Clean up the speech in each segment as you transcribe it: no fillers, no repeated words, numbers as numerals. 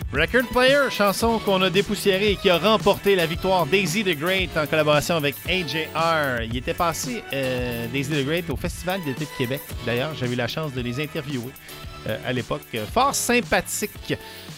Record Player, chanson qu'on a dépoussiérée et qui a remporté la victoire Daisy the Great en collaboration avec AJR. Il était passé, Daisy the Great, au Festival d'été de Québec. D'ailleurs, j'avais eu la chance de les interviewer à l'époque. Fort sympathique.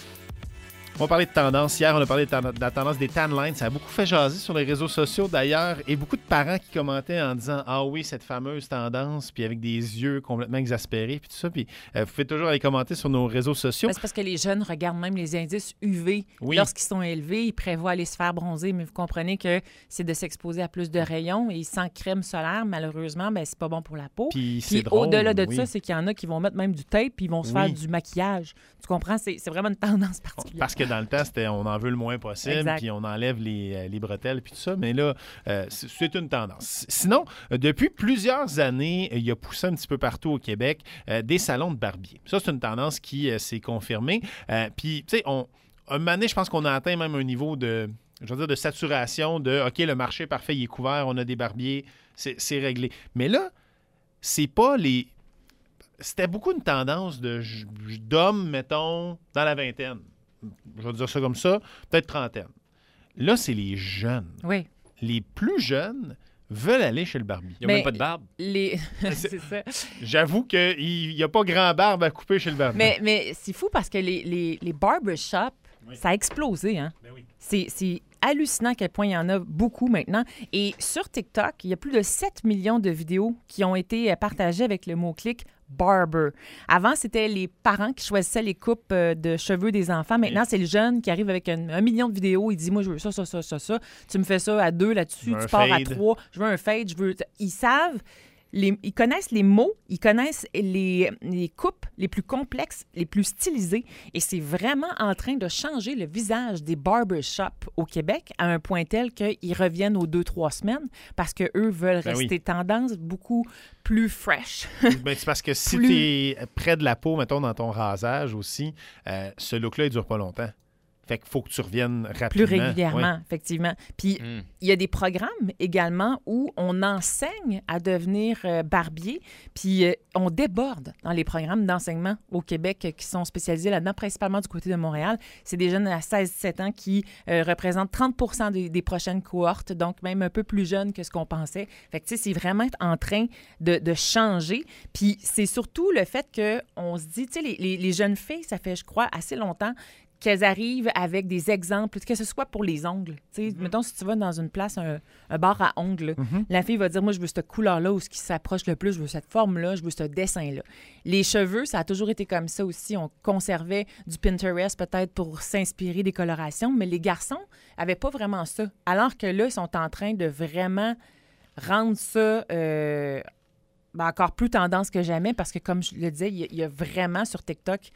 On va parler de tendance. Hier, on a parlé de la tendance des tan lines. Ça a beaucoup fait jaser sur les réseaux sociaux, d'ailleurs. Et beaucoup de parents qui commentaient en disant « Ah oui, cette fameuse tendance », puis avec des yeux complètement exaspérés, puis tout ça. Puis vous pouvez toujours aller commenter sur nos réseaux sociaux. C'est parce que les jeunes regardent même les indices UV. Oui. Lorsqu'ils sont élevés, ils prévoient aller se faire bronzer. Mais vous comprenez que c'est de s'exposer à plus de rayons. Et sans crème solaire, malheureusement, c'est pas bon pour la peau. Puis c'est drôle, au-delà de oui. ça, c'est qu'il y en a qui vont mettre même du tape puis ils vont se faire du maquillage. Tu comprends? C'est vraiment une tendance particulière. Parce que dans le temps, on en veut le moins possible, puis on enlève les bretelles, puis tout ça. Mais là, c'est une tendance. Sinon, depuis plusieurs années, il y a poussé un petit peu partout au Québec des salons de barbier. Ça, c'est une tendance qui s'est confirmée. Puis, tu sais, un moment donné, je pense qu'on a atteint même un niveau de saturation de « OK, le marché parfait, il est couvert, on a des barbiers, c'est réglé. » Mais là, c'est pas les... C'était beaucoup une tendance d'hommes, mettons, dans la vingtaine. Je vais dire ça comme ça, peut-être trentaine. Là, c'est les jeunes. Oui. Les plus jeunes veulent aller chez le barbier. Il n'y a même pas de barbe. C'est ça. J'avoue qu'il n'y a pas grand barbe à couper chez le barbier. Mais c'est fou parce que les barbershops, ça a explosé. Hein? Ben oui. C'est hallucinant à quel point il y en a beaucoup maintenant. Et sur TikTok, il y a plus de 7 millions de vidéos qui ont été partagées avec le mot-clic barber. Avant, c'était les parents qui choisissaient les coupes de cheveux des enfants. Maintenant, c'est le jeune qui arrive avec un million de vidéos. Il dit, moi, je veux ça. Tu me fais ça à 2 là-dessus. Tu pars à 3. Je veux un fade. Ils savent... Ils connaissent les mots, ils connaissent les coupes les plus complexes, les plus stylisées. Et c'est vraiment en train de changer le visage des barbershops au Québec à un point tel qu'ils reviennent aux 2-3 semaines parce qu'eux veulent rester tendance beaucoup plus fresh. C'est parce que si tu es près de la peau, mettons, dans ton rasage aussi, ce look-là, il ne dure pas longtemps. Fait qu'il faut que tu reviennes rapidement. Plus régulièrement, effectivement. Puis, il y a des programmes également où on enseigne à devenir barbier, puis on déborde dans les programmes d'enseignement au Québec qui sont spécialisés là-dedans, principalement du côté de Montréal. C'est des jeunes à 16-17 ans qui représentent 30 des prochaines cohortes, donc même un peu plus jeunes que ce qu'on pensait. Fait que, tu sais, c'est vraiment en train de changer. Puis, c'est surtout le fait qu'on se dit, tu sais, les jeunes filles, ça fait, je crois, assez longtemps qu'elles arrivent avec des exemples, que ce soit pour les ongles. Mettons, si tu vas dans une place, un bar à ongles, la fille va dire, moi, je veux cette couleur-là ou ce qui s'approche le plus, je veux cette forme-là, je veux ce dessin-là. Les cheveux, ça a toujours été comme ça aussi. On conservait du Pinterest peut-être pour s'inspirer des colorations, mais les garçons n'avaient pas vraiment ça. Alors que là, ils sont en train de vraiment rendre ça... encore plus tendance que jamais parce que, comme je le disais, il y a vraiment sur TikTok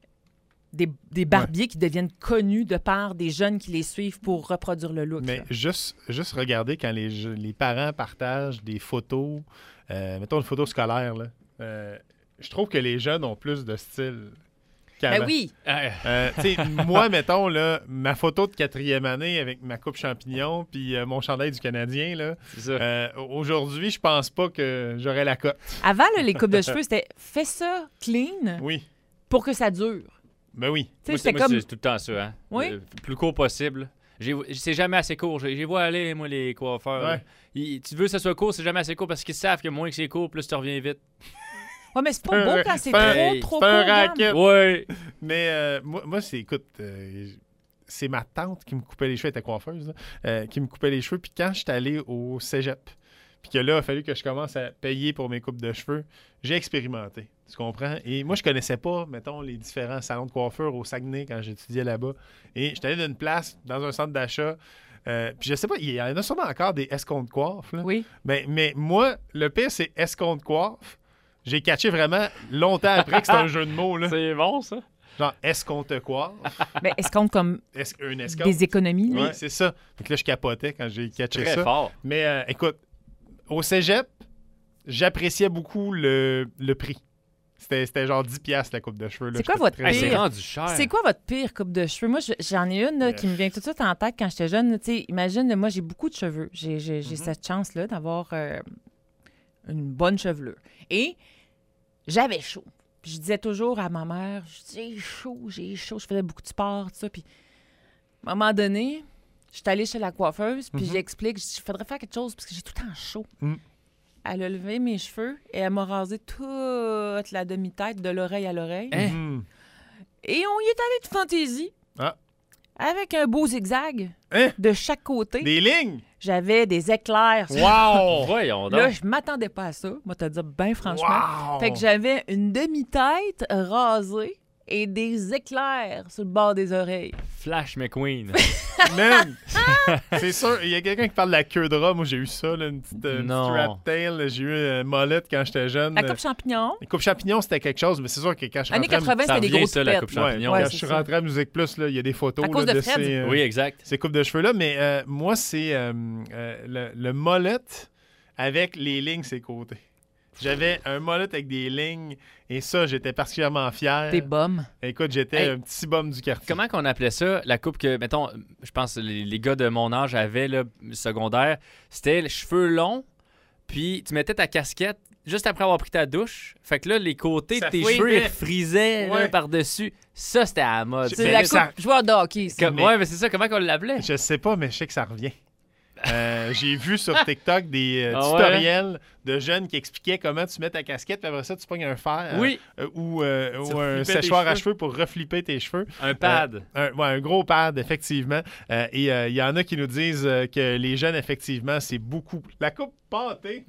des barbiers qui deviennent connus de par des jeunes qui les suivent pour reproduire le look. Mais juste regarder quand les parents partagent des photos, mettons une photo scolaire, là, je trouve que les jeunes ont plus de style qu'avant. Ben oui! Moi, mettons, là, ma photo de 4e année avec ma coupe champignon puis mon chandail du Canadien, là, aujourd'hui, je pense pas que j'aurais la cote. Avant, là, les coupes de cheveux, c'était « fais ça clean pour que ça dure ». Ben oui. Moi, c'est tout le temps ça. Hein? Oui? Le plus court possible. C'est jamais assez court. J'ai vois aller, moi, les coiffeurs. Tu veux que ça soit court, c'est jamais assez court parce qu'ils savent que moins que c'est court, plus tu reviens vite. Oui, mais c'est pas beau quand c'est trop court. C'est un racket. Oui. Mais moi écoute, c'est ma tante qui me coupait les cheveux, elle était coiffeuse, qui me coupait les cheveux. Puis quand je suis allé au cégep, puis que là, il a fallu que je commence à payer pour mes coupes de cheveux, j'ai expérimenté. Tu comprends? Et moi, je connaissais pas, mettons, les différents salons de coiffure au Saguenay quand j'étudiais là-bas. Et j'étais allé d'une place, dans un centre d'achat. Puis je sais pas, il y en a sûrement encore des escomptes coiffes. Là. Oui. Mais moi, le pire, c'est escompte coiffe. J'ai catché vraiment longtemps après que c'était un jeu de mots. Là. C'est bon, ça. Genre, escompte coiffe. Mais escompte comme un escompte. des économies. Oui, c'est ça. Donc là, je capotais quand j'ai catché ça. Très fort. Mais écoute, au cégep, j'appréciais beaucoup le prix. C'était genre 10$ la coupe de cheveux. Là. C'est quoi votre pire? C'est rendu cher. C'est quoi votre pire coupe de cheveux? Moi, j'en ai une là, qui me vient tout de suite en tête quand j'étais jeune. Imagine, moi, j'ai beaucoup de cheveux. J'ai cette chance-là d'avoir une bonne chevelure. Et j'avais chaud. Puis je disais toujours à ma mère, j'ai chaud. Je faisais beaucoup de sport, tout ça. Puis à un moment donné, je suis allée chez la coiffeuse, puis j'explique, je dis, il faudrait faire quelque chose parce que j'ai tout le temps chaud. Elle a levé mes cheveux et elle m'a rasé toute la demi-tête de l'oreille à l'oreille. Et on y est allé de fantaisie. Avec un beau zigzag de chaque côté. Des lignes? J'avais des éclairs. Wow! Voyons donc. Là, je m'attendais pas à ça. Moi, te dire bien franchement. Wow! Fait que j'avais une demi-tête rasée et des éclairs sur le bord des oreilles. Flash McQueen. Man! C'est sûr, il y a quelqu'un qui parle de la queue de rat. Moi, j'ai eu ça, là, une petite strap tail. J'ai eu une molette quand j'étais jeune. La coupe champignon. La coupe champignon, c'était quelque chose, mais c'est sûr que quand je Années rentrais... 80, c'était des grosses ça, la coupe champignon. Quand je suis rentré à Musique Plus, là, il y a des photos à cause là, de Fred. Oui, exact. Ces coupes de cheveux-là. Mais moi, c'est le molette avec les lignes ses côtés. J'avais un molette avec des lignes et ça, j'étais particulièrement fier. Des bums. Écoute, j'étais un petit bum du quartier. Comment qu'on appelait ça, la coupe que, mettons, je pense les gars de mon âge avaient, là, secondaire, c'était les cheveux longs, puis tu mettais ta casquette juste après avoir pris ta douche. Fait que là, les côtés de tes cheveux, ils frisaient là, par-dessus. Ça, c'était à la mode. C'est la coupe joueur de hockey, ça. Ouais, mais c'est ça. Comment qu'on l'appelait? Je sais pas, mais je sais que ça revient. J'ai vu sur TikTok des tutoriels de jeunes qui expliquaient comment tu mets ta casquette, puis après ça, tu pognes un fer ou un séchoir à cheveux pour reflipper tes cheveux. Un pad. Un gros pad, effectivement. Et il y en a qui nous disent que les jeunes, effectivement, c'est beaucoup. La coupe pâtée.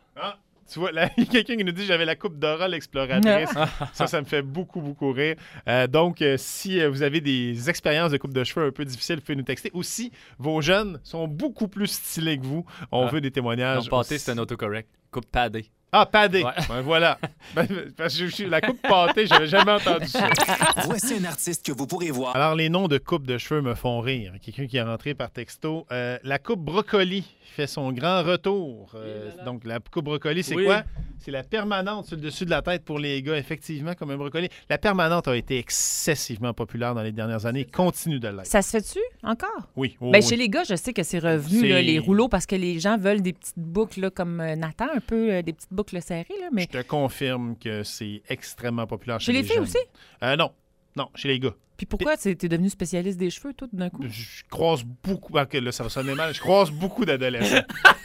Tu vois, là, il y a quelqu'un qui nous dit j'avais la coupe Dora l'exploratrice. Ça me fait beaucoup, beaucoup rire. Donc, si vous avez des expériences de coupe de cheveux un peu difficiles, vous pouvez nous texter. Aussi, vos jeunes sont beaucoup plus stylés que vous. On veut des témoignages. Non, pâté, c'est un autocorrect. Coupe padée. Ah, padée. Ouais. Ben, voilà. Parce que la coupe pâtée, j'avais jamais entendu ça. Voici un artiste que vous pourrez voir. Alors, les noms de coupes de cheveux me font rire. Quelqu'un qui est rentré par texto. La coupe brocoli fait son grand retour. Donc, la coupe brocoli, c'est quoi? C'est la permanente sur le dessus de la tête pour les gars, effectivement, comme un brocoli. La permanente a été excessivement populaire dans les dernières années. Continue de l'être. Ça se fait-tu encore? Oui. Chez les gars, je sais que c'est revenu, là, les rouleaux, parce que les gens veulent des petites boucles là, comme Nathan, un peu des petites boucles serrées. Là, mais... Je te confirme que c'est extrêmement populaire chez les les filles jeunes. aussi? Non, chez les gars. Puis pourquoi t'es devenu spécialiste des cheveux, tout d'un coup? Je croise beaucoup... là, ça va sonner mal. Je croise beaucoup d'adolescents.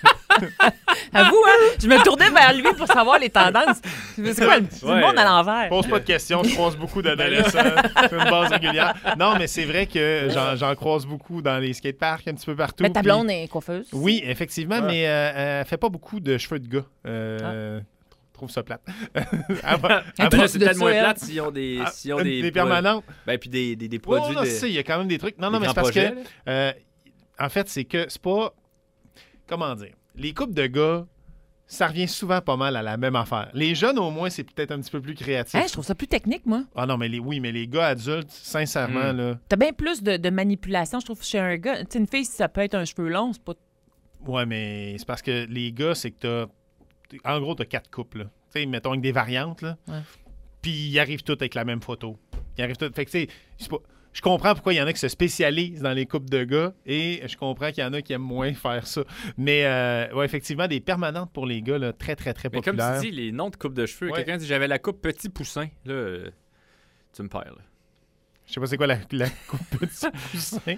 Avoue, hein? Je me tournais vers lui pour savoir les tendances. C'est quoi, le monde à l'envers? Pose pas de questions, je croise beaucoup d'adolescents. C'est une base régulière. Non, mais c'est vrai que j'en croise beaucoup dans les skateparks, un petit peu partout. Mais ta blonde est coiffeuse. Oui, effectivement, mais elle fait pas beaucoup de cheveux de gars. Trouve ça plate. Après, c'est peut-être moins plate s'ils ont des permanentes. Ben, puis des produits. Il y a quand même des trucs. Non, mais c'est parce que... en fait, c'est que c'est pas... Comment dire? Les couples de gars, ça revient souvent pas mal à la même affaire. Les jeunes, au moins, c'est peut-être un petit peu plus créatif. Je trouve ça plus technique, moi. Ah non, mais les gars adultes, sincèrement, là... T'as bien plus de manipulation, je trouve, chez un gars. Tu sais, une fille, si ça peut être un cheveu long, c'est pas... Ouais, mais c'est parce que les gars, c'est que t'as... En gros, t'as 4 couples, là. Tu sais, mettons avec des variantes, là. Ouais. Puis ils arrivent tous avec la même photo. Ils arrivent tous... Fait que, tu sais, je comprends pourquoi il y en a qui se spécialisent dans les couples de gars et je comprends qu'il y en a qui aiment moins faire ça. Mais, effectivement, des permanentes pour les gars, là, très, très, très populaires. Mais comme tu dis, les noms de coupe de cheveux, quelqu'un dit j'avais la coupe Petit Poussin. Là, tu me perds, là. Je sais pas c'est quoi la coupe Petit Poussin.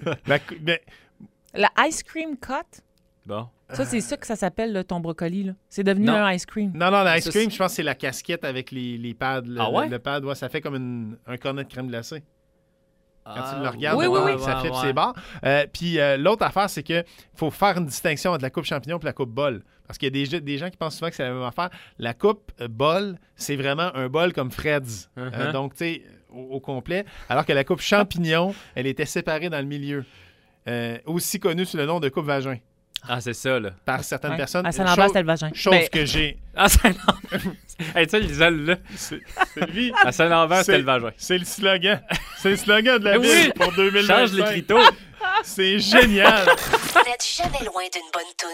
La ice cream cut? Bon. Ça, c'est ça que ça s'appelle, là, ton brocoli. Là. C'est devenu un ice cream. Non, la ice cream, je pense que c'est la casquette avec les pads. Le pad, ça fait comme un cornet de crème glacée. Quand tu le regardes, ça flippe ses barres. Puis l'autre affaire, c'est qu'il faut faire une distinction entre la coupe champignon et la coupe bol. Parce qu'il y a des gens qui pensent souvent que c'est la même affaire. La coupe bol, c'est vraiment un bol comme Fred's. Donc, tu sais, au complet. Alors que la coupe champignon, elle était séparée dans le milieu. Aussi connue sous le nom de coupe vagin. Ah, c'est ça, là. Par certaines personnes. À Saint-Lambert, c'était le vagin. Chose que j'ai. À Saint-Lambert. Hey, ça, l'isole, là. C'est lui. À Saint-Lambert, c'était le vagin. C'est le slogan. C'est le slogan de la ville pour 2025. Change l'écriteau. C'est génial. Vous n'êtes jamais loin d'une bonne toune.